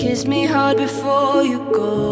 Kiss me hard before you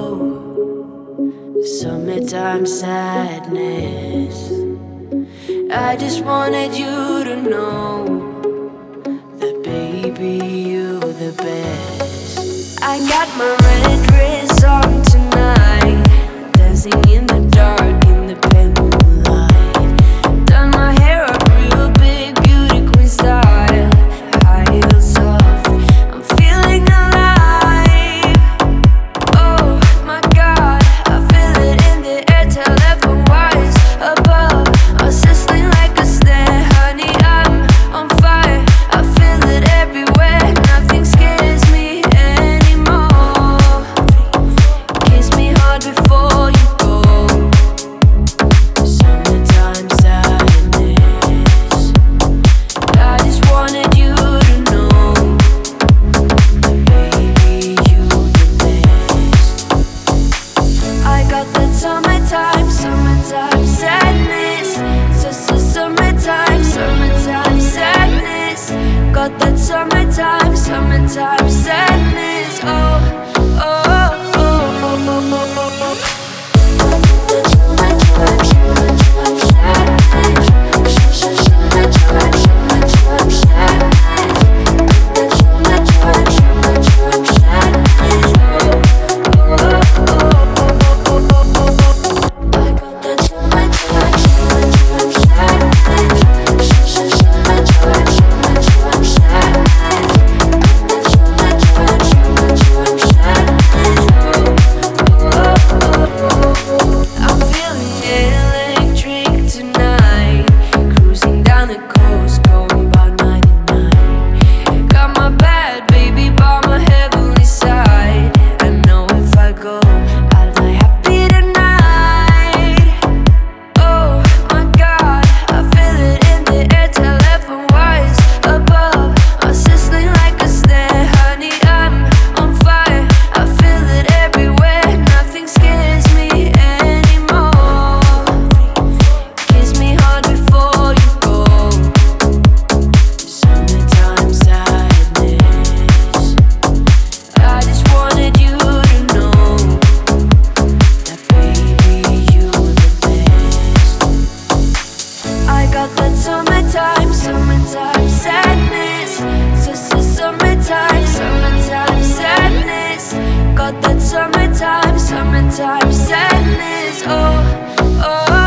go. Summertime sadness. I just wanted you to know that baby, you're the best. I got my red dress on tonight, dancing in the dark in the pale moonlight. Done my hair up real big, beauty queen style, high heels off, I'm feeling alive. Oh my God, I feel it in the air, telephone wires above, I'm sizzling like a snare, honey, I'm on fire. I feel it everywhere, nothing scares me anymore. Kiss me hard before you go. Summertime sadness. I just wanted you to know that baby, you the best. I got that summertime sadness. Summertime sadness. Got that summertime sadness. Oh, oh, oh, oh, oh, oh, oh. Summertime sadness. Got that summertime sadness. Oh, oh.